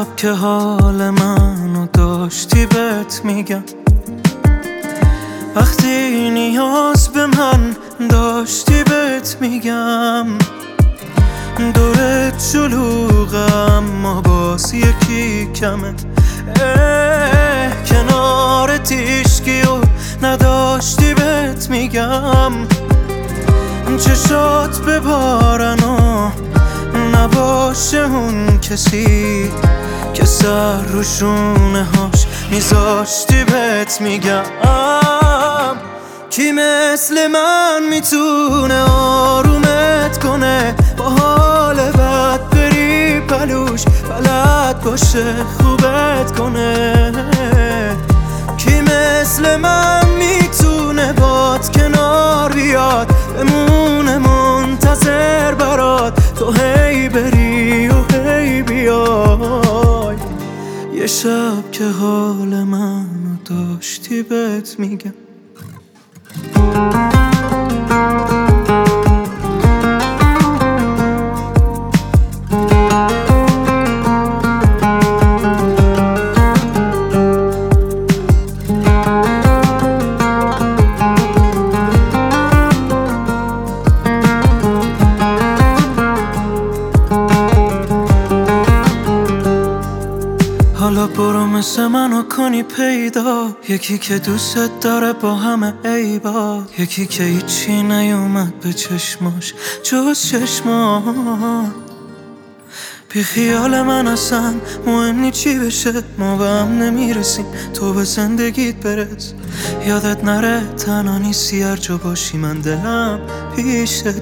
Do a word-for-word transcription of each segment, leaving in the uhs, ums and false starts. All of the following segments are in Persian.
شب که حال منو داشتی بهت میگم، وقتی نیاز به من داشتی بهت میگم. دورت شلوغم اما باز یکی کمه، کنار تیشکی و نداشتی بهت میگم. چشات ببارن و نباشه اون کسی که سر رو شونه هاش میذاشتی بهت میگم. کی مثل من میتونه آرومت کنه، با حال بد بری پلوش بلد باشه خوبت کنه. کی مثل من میتونه باد کنار بیاد، بمونه منتظر برات تو هی بری و هی بیای. یه شب که حال منو داشتی بهت میگم. حالا برو مثل منو کنی پیدا، یکی که دوست داره با همه عیبا، یکی که هیچی نیومد به چشماش جز چشما. بی خیال من اصلا مهم نی چی بشه، ما به هم نمیرسیم تو به زندگیت برس. یادت نره تنها نیستی هر جا باشی من دلم پیشته.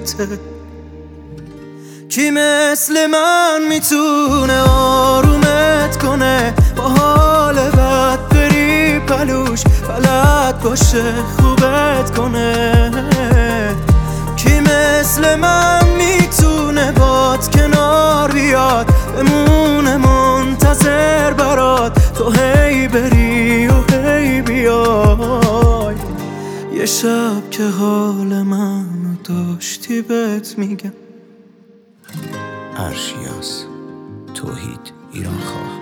کی مثل من میتونه آرومت کنه، با حال بد بری پلوش بلد باشه خوبت کنه. کی مثل من میتونه باد کنار بیاد، بمونه منتظر برات تو هی بری و هی بیای. یه شب که حال منو داشتی بهت میگم. ارشیاس توحید ایرانخواه.